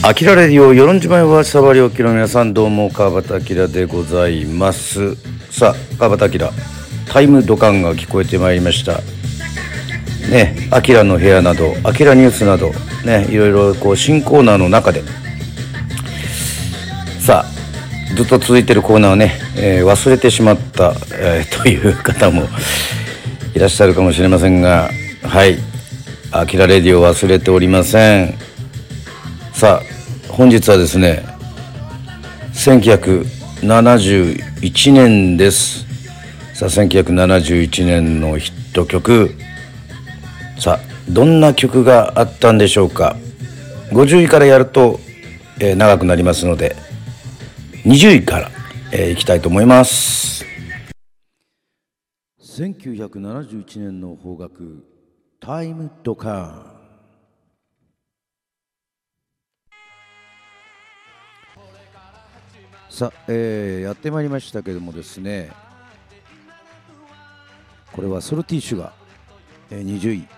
アキラレディオ与論島はさばりおきの皆さん、どうも川端明でございます。さあ、川端明タイムドカンが聞こえてまいりましたね。アキラの部屋などアキラニュースなどね、いろいろこう新コーナーの中でさあずっと続いているコーナーをね、忘れてしまった、という方もいらっしゃるかもしれませんが、はい、アキラレディオ忘れておりません。さあ本日はですね、1971年です。さあ1971年のヒット曲、さあどんな曲があったんでしょうか。50位からやると、長くなりますので20位から、いきたいと思います。1971年の邦楽タイムドカン。さあ、やってまいりましたけどもですね、これはソルティッシュが、20位、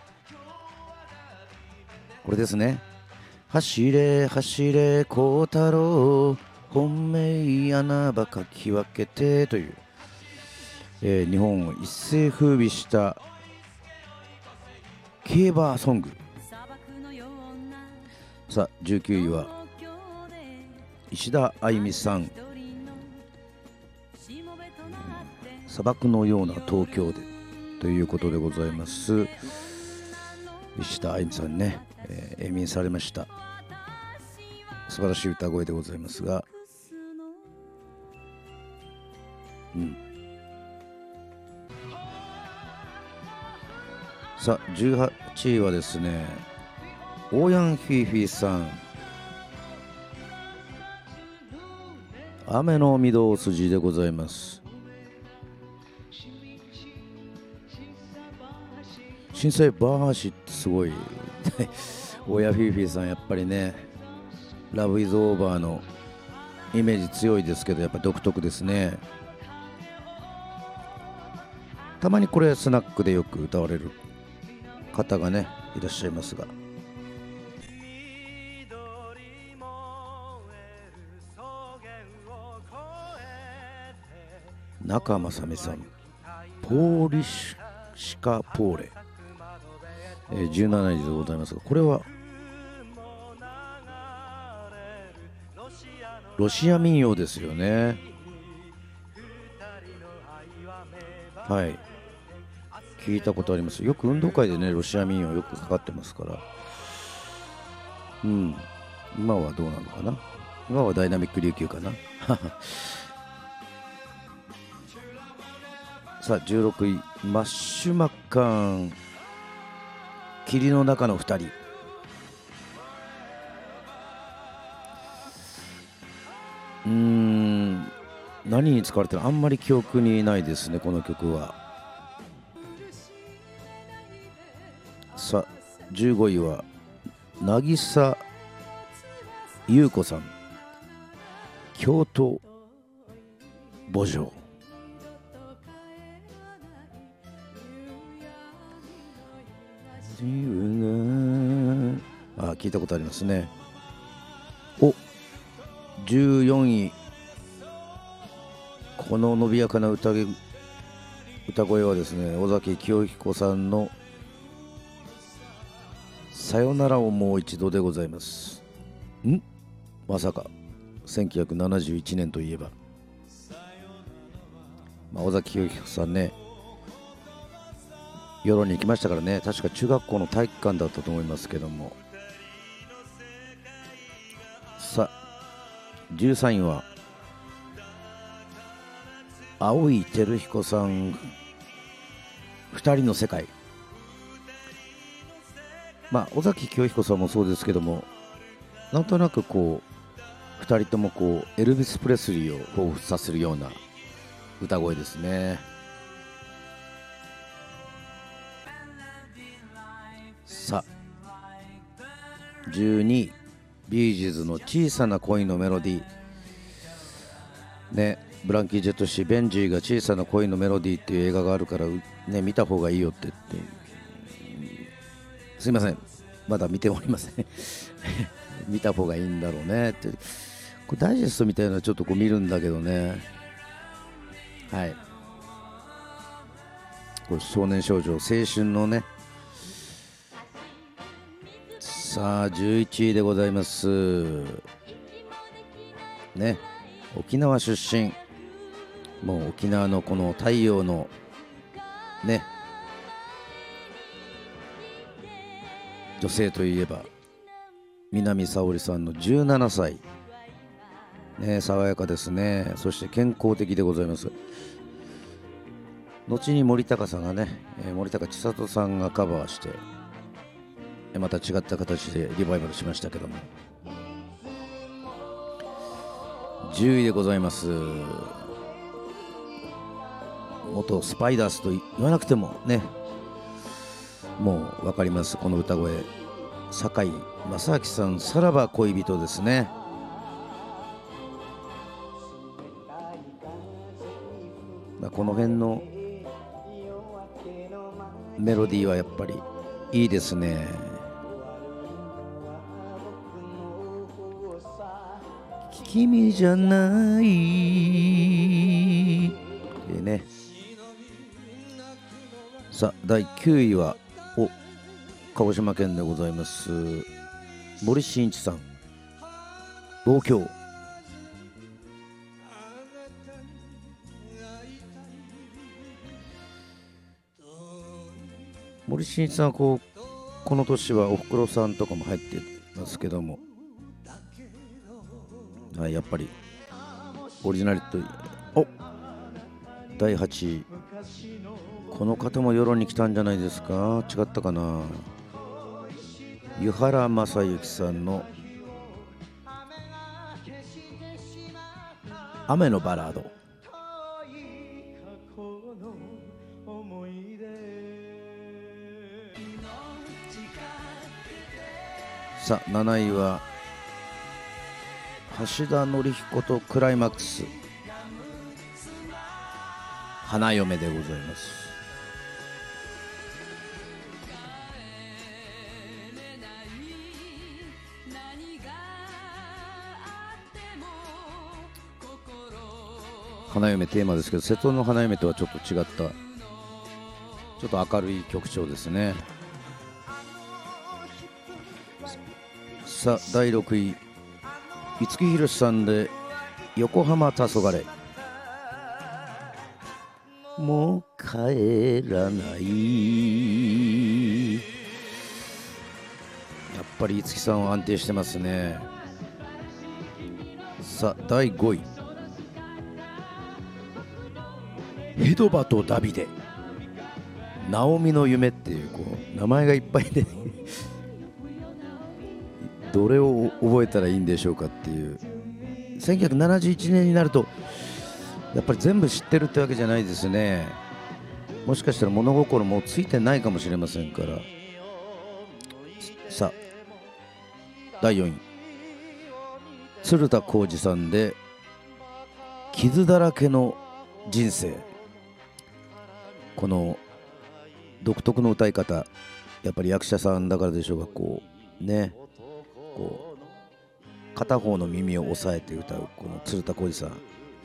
これですね。走れ走れ孝太郎、本命穴場かき分けてという、日本を一世風靡した競馬ソング。さあ19位は石田あゆみさん、砂漠のような東京でということでございます。石田あゆみさんね、永眠されました。素晴らしい歌声でございますが、さあ18位はですね、オーヤンフィーフィーさん、雨の御堂筋でございます。震災バーハシってすごいオーヤンフィーフィーさん、やっぱりね、ラブイズオーバーのイメージ強いですけど、やっぱ独特ですね。たまにこれスナックでよく歌われる方がねいらっしゃいますが、中正美さん、ポーリシカポーレ、17位でございますが、これはロシア民謡ですよね。はい、聞いたことあります。よく運動会でねロシア民謡よくかかってますから、今はどうなのかな。今はダイナミック琉球かなさあ16位、マッシュマッカーン、霧の中の2人。何に使われてるのあんまり記憶にないですね、この曲は。さあ15位は渚優子さん、京都墓場。聞いたことありますね。14位、この伸びやかな歌声はですね、尾崎清彦さんのさよならをもう一度でございます。まさか1971年といえば、尾崎清彦さんね、世論に行きましたからね。確か中学校の体育館だったと思いますけども。さあ13位は青井輝彦さん、二人の世界。尾崎清彦さんもそうですけども、なんとなくこう二人ともこうエルヴィス・プレスリーを彷彿させるような歌声ですね。さあ12位、ビージーズの小さな恋のメロディーね。ブランキー・ジェット氏、ベンジーが小さな恋のメロディーっていう映画があるからね、見た方がいいよって言って、すいませんまだ見ておりません見た方がいいんだろうねって、これダイジェストみたいなのちょっとこう見るんだけどね。はい、これ少年少女青春のね。さあ11位でございますね。沖縄出身、もう沖縄のこの太陽のね女性といえば南沙織さんの17歳ね、爽やかですね。そして健康的でございます。後に森高さんがね、森高千里さんがカバーしてまた違った形でリバイバルしましたけども、10位でございます。元スパイダースと言わなくてもね、もう分かります。この歌声、堺正明さん、さらば恋人ですね。この辺のメロディーはやっぱりいいですね。君じゃないってね。さあ第9位は鹿児島県でございます。森進一さん、東京。森進一さんはこの年はおふくろさんとかも入ってますけども、はい、やっぱりオリジナリティ。第8位、この方も世論に来たんじゃないですか。違ったかな。湯原正幸さんの雨のバラード。さあ7位は橋田紀彦とクライマックス、花嫁でございます。花嫁テーマですけど、瀬戸の花嫁とはちょっと違った、ちょっと明るい曲調ですね。さあ第6位、五木ひろしさんで横浜黄昏。もう帰らない。やっぱり五木さんは安定してますね。さあ第5位、ヘドバとダビデ、ナオミの夢っていう、名前がいっぱいでどれを覚えたらいいんでしょうかっていう。1971年になるとやっぱり全部知ってるってわけじゃないですね。もしかしたら物心もついてないかもしれませんから。さあ第4位、鶴田浩二さんで傷だらけの人生。この独特の歌い方、やっぱり役者さんだからでしょうが、片方の耳を押さえて歌うこの鶴田浩二さん。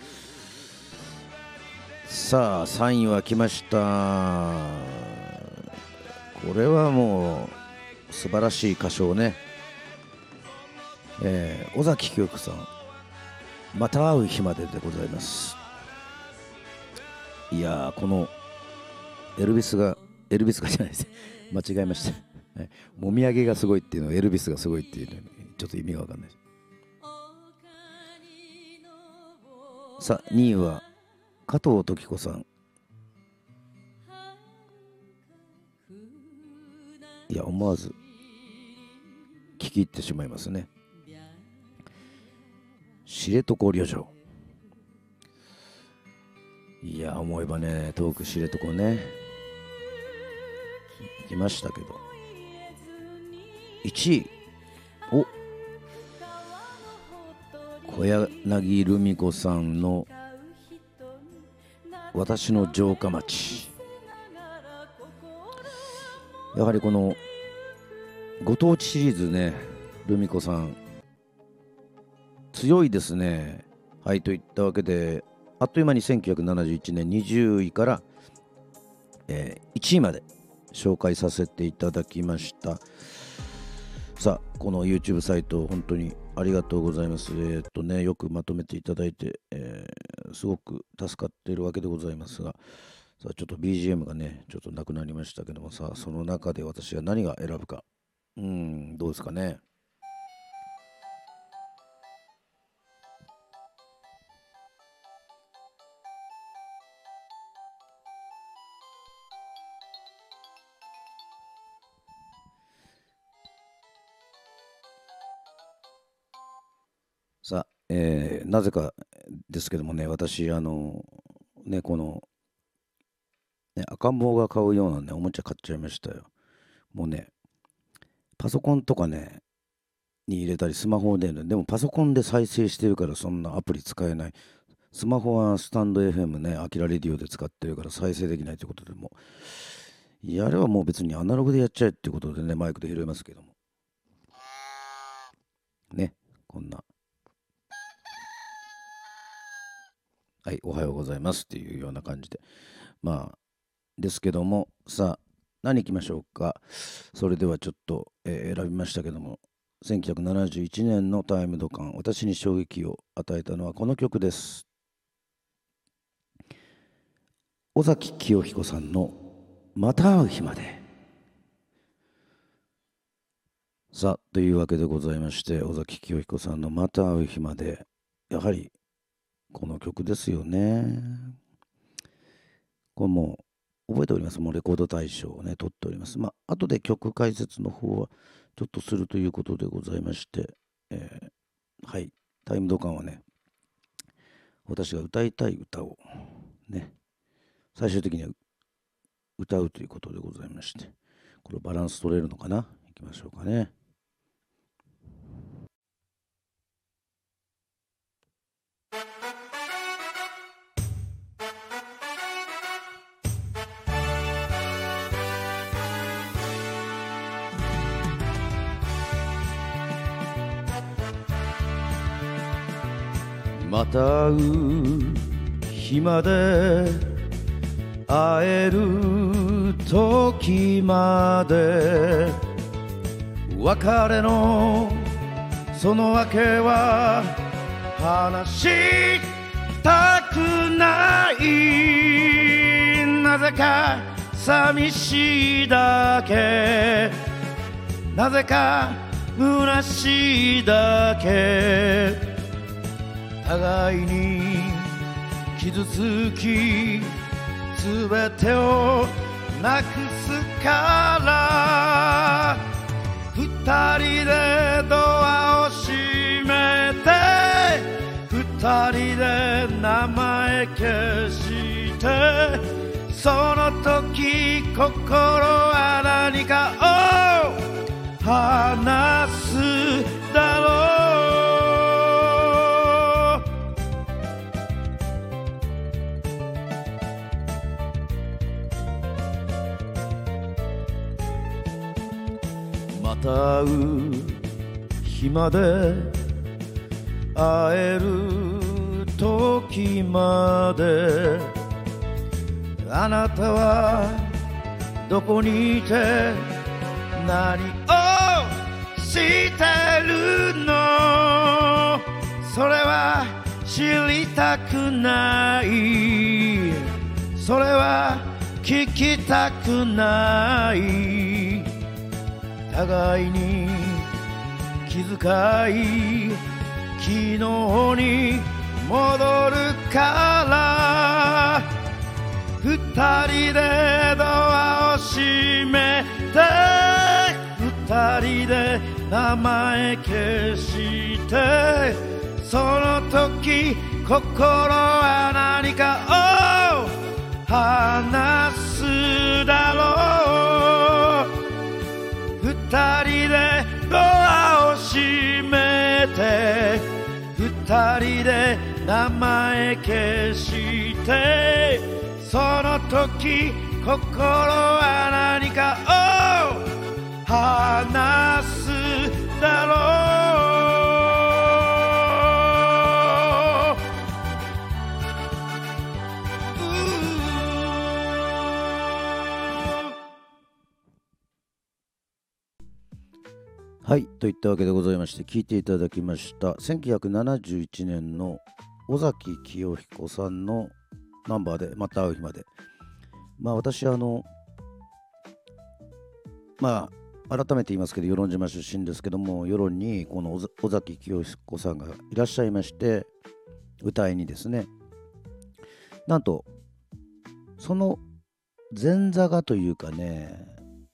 さあ3位は来ました。これはもう素晴らしい歌唱ね。尾崎紀世さん、また会う日まででございます。いやー、このエルビスがじゃないです間違えました、もみあげがすごいっていうのはエルビスがすごいっていうのにちょっと意味が分かんないです。さあ2位は加藤登紀子さん。いや、思わず聞き入ってしまいますね。知床旅情。いや、思えばね、遠く知床ね行きましたけど。1位、小柳ルミ子さんの私の城下町。やはりこのご当地シリーズね、ルミ子さん強いですね。はい、といったわけであっという間に1971年20位から、1位まで紹介させていただきました。さあ、この YouTube サイト本当にありがとうございます。よくまとめていただいて、すごく助かっているわけでございますが、さあちょっと BGM がねちょっとなくなりましたけども、さあその中で私が何が選ぶか、どうですかね。さあ、なぜかですけどもね、私この、ね、赤ん坊が買うようなねおもちゃ買っちゃいましたよ。もうね、パソコンとかねに入れたりスマホでね、でもパソコンで再生してるからそんなアプリ使えない。スマホはスタンド FM ね、アキラレディオで使ってるから再生できないということで、もやればもう別にアナログでやっちゃえっていうことでね、マイクで拾いますけどもね、こんな、はい、おはようございますっていうような感じで、ですけども、さあ何いきましょうか。それではちょっと、選びましたけども、1971年のタイムドカン、私に衝撃を与えたのはこの曲です。尾崎清彦さんのまた会う日まで。さあというわけでございまして、尾崎清彦さんのまた会う日まで、やはりこの曲ですよね。これもう覚えております。もうレコード大賞をね取っております。後で曲解説の方はちょっとするということでございまして、はい、タイムドカンはね、私が歌いたい歌をね最終的には歌うということでございまして、これバランス取れるのかな。いきましょうかね。また会う日まで、会える時まで、別れのその訳は話したくない。なぜか寂しいだけ、なぜか虚しいだけ、互いに傷つきすべてをなくすから、二人でドアを閉めて、二人で名前消して、その時心は何かを話すだろう。また会う日まで、会える時まで、あなたはどこにいて何をしてるの。それは知りたくない、それは聞きたくない。互いに気遣い昨日に戻るから、二人でドアを閉めて、二人で名前消して、その時心は何かを話すだろう。二人でドアを閉めて、二人で名前消して、その時心は何かを話すだろう。はい、といったわけでございまして、聴いていただきました1971年の尾崎清彦さんのナンバーでまた会う日まで。私改めて言いますけど、与論島出身ですけども、与論にこの尾崎清彦さんがいらっしゃいまして、歌いにですね、なんとその前座がというかね、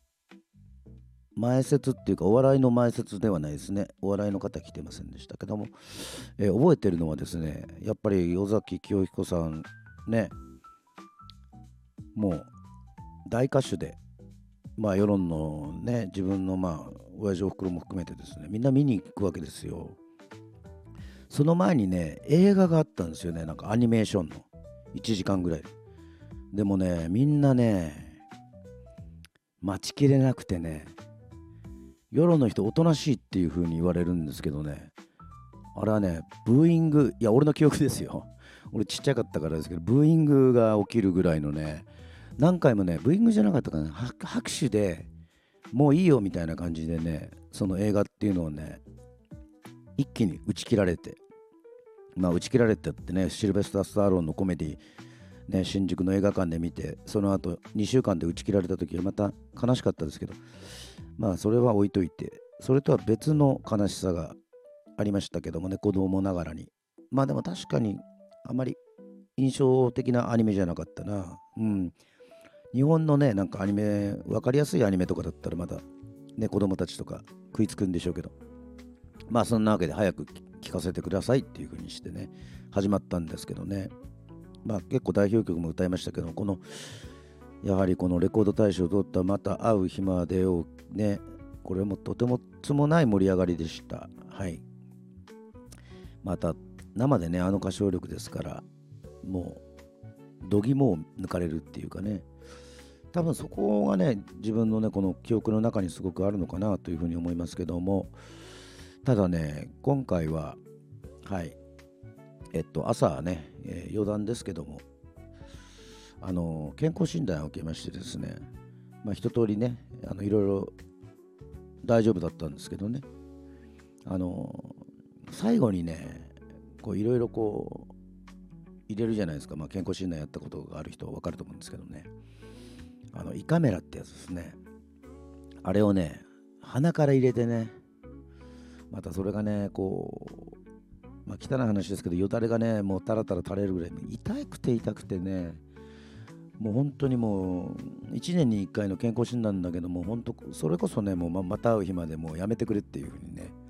前説っていうか、お笑いの前説ではないですね。お笑いの方来てませんでしたけども、覚えてるのはですね、やっぱり尾崎清彦さんね、もう大歌手で、世論のね、自分の親父おふくろも含めてですね、みんな見に行くわけですよ。その前にね、映画があったんですよね。なんかアニメーションの1時間ぐらいでもね、みんなね、待ちきれなくてね、世論の人おとなしいっていう風に言われるんですけどね、あれはね、ブーイング、いや俺の記憶ですよ、俺ちっちゃかったからですけど、ブーイングが起きるぐらいのね、何回もね、ブーイングじゃなかったかな、拍手でもういいよみたいな感じでね、その映画っていうのをね、一気に打ち切られて、打ち切られてってね、シルベスター・スターローンのコメディね、新宿の映画館で見て、その後2週間で打ち切られた時はまた悲しかったですけど、それは置いといて、それとは別の悲しさがありましたけどもね、子供ながらに。でも確かにあまり印象的なアニメじゃなかったな。日本のね、なんかアニメ、分かりやすいアニメとかだったらまだね、子供たちとか食いつくんでしょうけど、そんなわけで早く聞かせてくださいっていう風にしてね、始まったんですけどね。結構代表曲も歌いましたけど、やはりこのレコード大賞を取ったまた会う日までをね、これもとてもつもない盛り上がりでした。はい。また生でね、あの歌唱力ですから、もう度肝を抜かれるっていうかね、多分そこがね、自分のね、この記憶の中にすごくあるのかなというふうに思いますけども、ただね、今回ははい朝ね、余談ですけども、健康診断を受けましてですね、一通りね、いろいろ大丈夫だったんですけどね、最後にね、いろいろ入れるじゃないですか。健康診断やったことがある人は分かると思うんですけどね、胃カメラってやつですね。あれをね、鼻から入れてね、またそれがね、汚い話ですけど、よだれがね、もうタラタラ垂れるぐらい痛くてね、もう本当にもう1年に1回の健康診断だけども、本当それこそね、もうまた会う日までもうやめてくれっていうふうにね、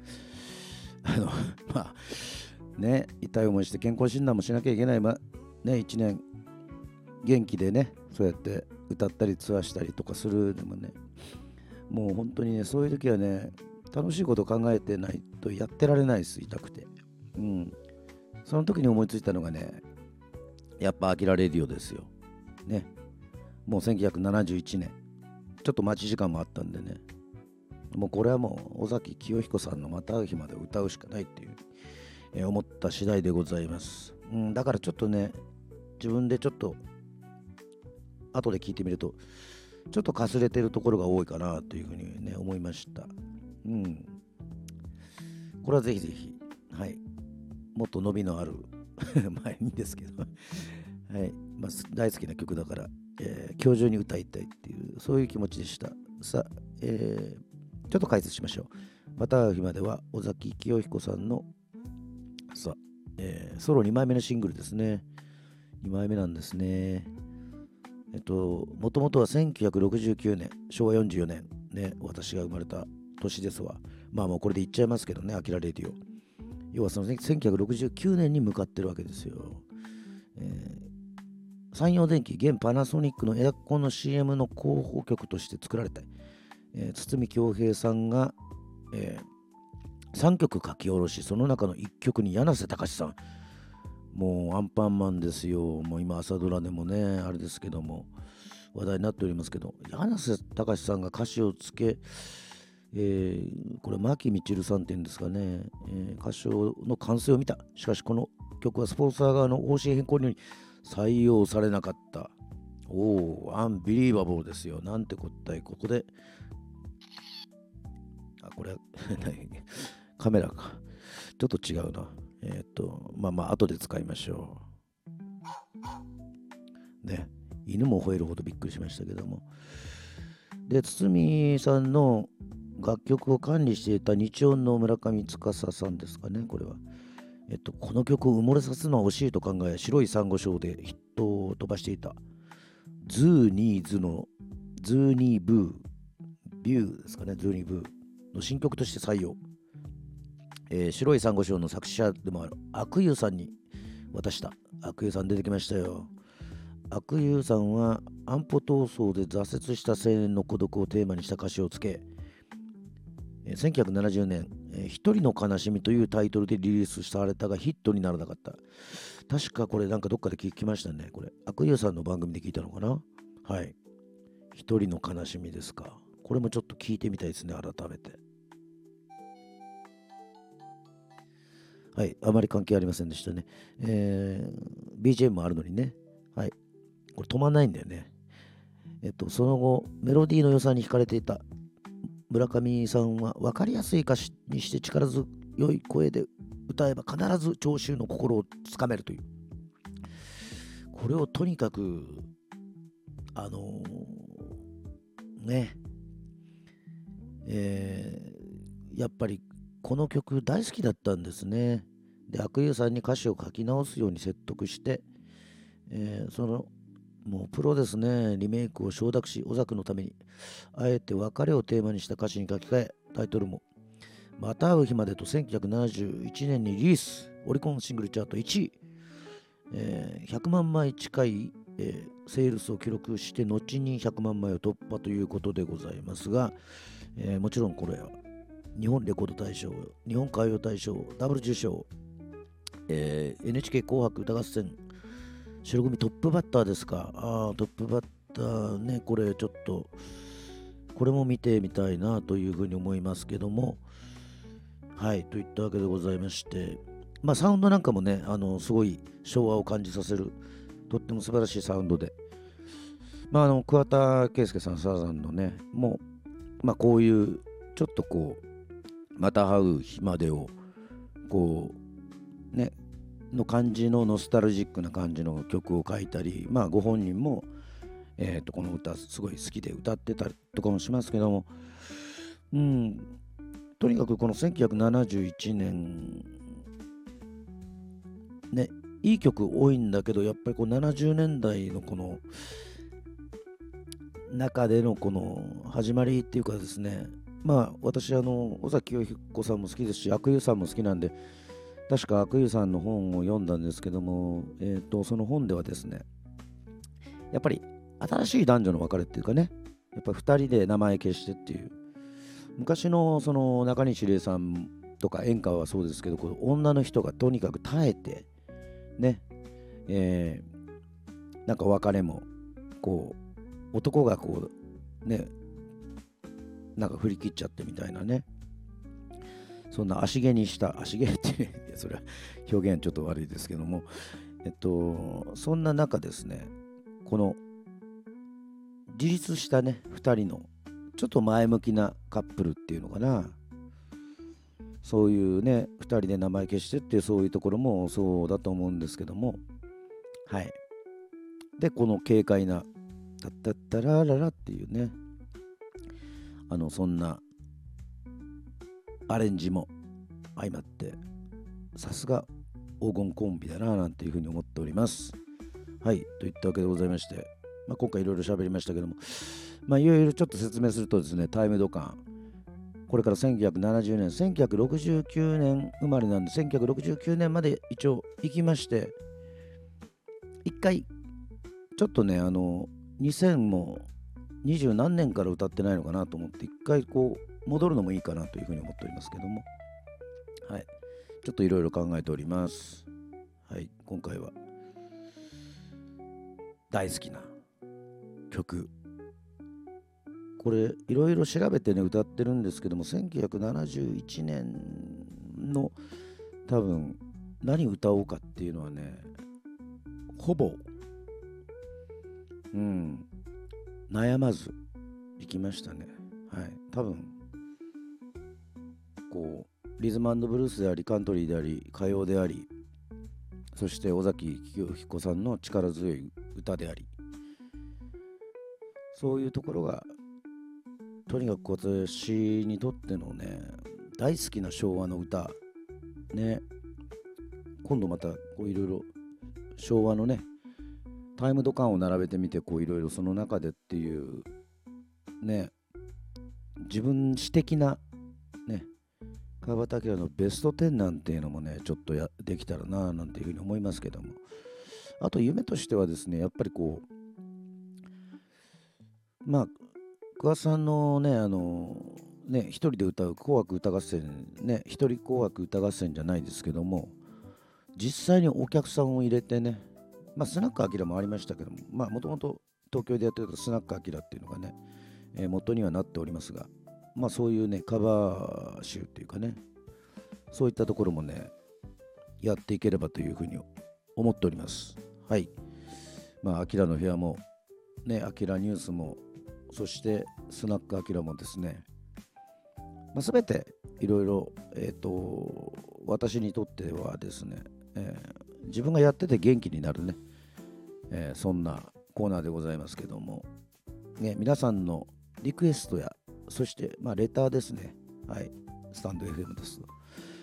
痛い思いして健康診断もしなきゃいけない、1年元気でね、そうやって歌ったりツアーしたりとかするでもね、もう本当にね、そういう時はね、楽しいこと考えてないとやってられないです、痛くて。その時に思いついたのがね、やっぱアキラレディオですよ。ね。もう1971年。ちょっと待ち時間もあったんでね。もうこれはもう尾崎清彦さんのまた会う日まで歌うしかないっていう、思った次第でございます。だからちょっとね、自分でちょっと後で聞いてみると、ちょっとかすれてるところが多いかなというふうにね、思いました。これはぜひぜひ、はい。もっと伸びのあるいいんですけどはい、大好きな曲だから、今日中に歌いたいっていうそういう気持ちでした。さあ、ちょっと解説しましょう。また会う日までは尾崎清彦さんのソロ2枚目のシングルですね。2枚目なんですね。もともとは1969年、昭和44年ね、私が生まれた年ですわ。もうこれで言っちゃいますけどね、アキラレディオ。要はその1969年に向かってるわけですよ。山陽電機、現パナソニックのエアコンの CM の広報曲として作られた、堤恭平さんが、3曲書き下ろし、その中の1曲に柳瀬隆さん、もうアンパンマンですよ。もう今朝ドラでもね、あれですけども話題になっておりますけど、柳瀬隆さんが歌詞をつけこれ牧みちるさんっていうんですかね、歌唱の完成を見た。しかしこの曲はスポンサー側の方針変更により採用されなかった。アンビリーバボーですよ。なんてこったい。ここでこれカメラか。ちょっと違うな。後で使いましょう。ね。犬も吠えるほどびっくりしましたけども。で、堤さんの楽曲を管理していた日音の村上司さんですかね、これは。この曲を埋もれさせるのは惜しいと考え、白い珊瑚礁でヒットを飛ばしていた。ズーニーズのズーニーブー、ビューですかね、ズーニーブーの新曲として採用。白い珊瑚礁の作詞者でもある悪友さんに渡した。悪友さん出てきましたよ。悪友さんは安保闘争で挫折した青年の孤独をテーマにした歌詞をつけ、1970年、一人の悲しみというタイトルでリリースされたがヒットにならなかった。確かこれなんかどっかで聞きましたね。これ悪友さんの番組で聞いたのかな。はい。一人の悲しみですか。これもちょっと聞いてみたいですね、改めて。はい、あまり関係ありませんでしたね。BGM もあるのにね。はい。これ止まんないんだよね。その後、メロディーの良さに惹かれていた村上さんは分かりやすい歌詞にして力強い声で歌えば必ず聴衆の心をつかめるという。これをとにかく、ね、やっぱりこの曲大好きだったんですね。で、悪友さんに歌詞を書き直すように説得して、もうプロですね、リメイクを承諾し、小作のためにあえて別れをテーマにした歌詞に書き換え、タイトルもまた会う日までと1971年にリリース、オリコンシングルチャート1位、100万枚近い、セールスを記録して後に100万枚を突破ということでございますが、もちろんこれは日本レコード大賞、日本歌謡大賞ダブル受賞、NHK 紅白歌合戦白組トップバッターですか。トップバッターね、これちょっとこれも見てみたいなというふうに思いますけども、はい、といったわけでございまして、サウンドなんかもね、すごい昭和を感じさせるとっても素晴らしいサウンドで、桑田佳祐さん、サザンのね、もう、こういうちょっとこうまた会う日までをこうねの感じのノスタルジックな感じの曲を書いたり、ご本人も、この歌すごい好きで歌ってたりとかもしますけども、とにかくこの1971年ね、いい曲多いんだけど、やっぱりこう70年代のこの中でのこの始まりっていうかですね、私尾崎清彦さんも好きですし、阿久悠さんも好きなんで、確か阿久悠さんの本を読んだんですけども、その本ではですね、やっぱり新しい男女の別れっていうかね、やっぱ2人で名前消してっていう、昔のその中西礼さんとか演歌はそうですけど、この女の人がとにかく耐えてね、なんか別れもこう男がこうね、なんか振り切っちゃってみたいなね、そんな足毛にした足毛ってそれは表現ちょっと悪いですけども、そんな中ですね、この自立したね2人のちょっと前向きなカップルっていうのかな、そういうね2人で名前消してっていう、そういうところもそうだと思うんですけども、はい。でこの軽快なタッタッタラララっていうね、そんなアレンジも相まって、さすが黄金コンビだななんていうふうに思っております。はい、といったわけでございまして、今回いろいろ喋りましたけども、いろいろちょっと説明するとですね、タイムドカン、これから1970年、1969年生まれなんで、1969年まで一応行きまして、一回、ちょっとね、2000も20何年から歌ってないのかなと思って、一回こう、戻るのもいいかなというふうに思っておりますけども、はい。ちょっといろいろ考えております。はい、今回は、大好きな曲、 これいろいろ調べてね歌ってるんですけども、1971年の多分何歌おうかっていうのはね、ほぼ悩まず行きましたね。はい、多分こうリズム&ブルースであり、カントリーであり、歌謡であり、そして尾崎清彦さんの力強い歌であり、そういうところがとにかく私にとってのね、大好きな昭和の歌ね。今度またこういろいろ昭和のねタイムドカンを並べてみて、こういろいろその中でっていうね、自分史的なね川端明のベスト10なんていうのもね、ちょっとできたらななんていうふうに思いますけども、あと夢としてはですね、やっぱりこう桑さんのね一人で歌う紅白歌合戦ね、一人紅白歌合戦じゃないですけども、実際にお客さんを入れてね、スナックアキラもありましたけども、もともと東京でやってるスナックアキラっていうのがね、元にはなっておりますが、そういうねカバー集っていうかね、そういったところもねやっていければというふうに思っております。はい。アキラの部屋もね、アキラニュースも、そしてスナックアキラもですね、全ていろいろ私にとってはですね、自分がやってて元気になるね、そんなコーナーでございますけども、ね、皆さんのリクエストや、そしてレターですね。はい、スタンド FM です。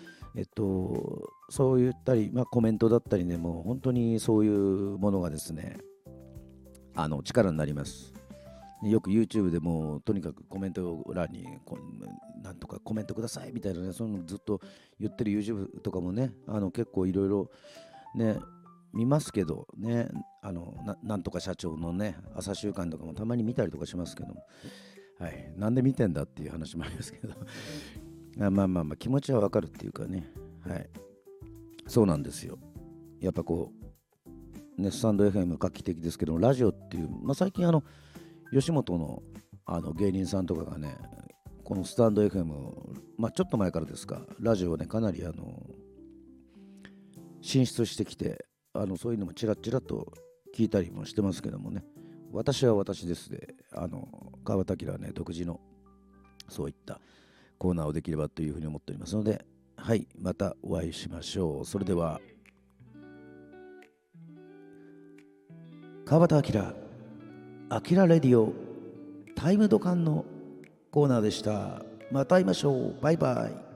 そういったり、コメントだったりね、もう本当にそういうものがですね、力になります。よく YouTube でもとにかくコメント欄になんとかコメントくださいみたいなね、そのずっと言ってる YouTube とかもね、結構いろいろね見ますけどね、なんとか社長のね朝週間とかもたまに見たりとかしますけども、はい、なんで見てんだっていう話もありますけど気持ちはわかるっていうかね、はい、そうなんですよ。やっぱこうね、スタンド FM 画期的ですけど、ラジオっていう、最近吉本の芸人さんとかがね、このスタンド FM、ちょっと前からですが、ラジオをねかなり進出してきて、そういうのもちらちらと聞いたりもしてますけどもね、私は私ですで、川端明はね独自のそういったコーナーをできればというふうに思っておりますので、はい、またお会いしましょう。それでは、川端明アキラレディオタイムドカンのコーナーでした。また会いましょう。バイバイ。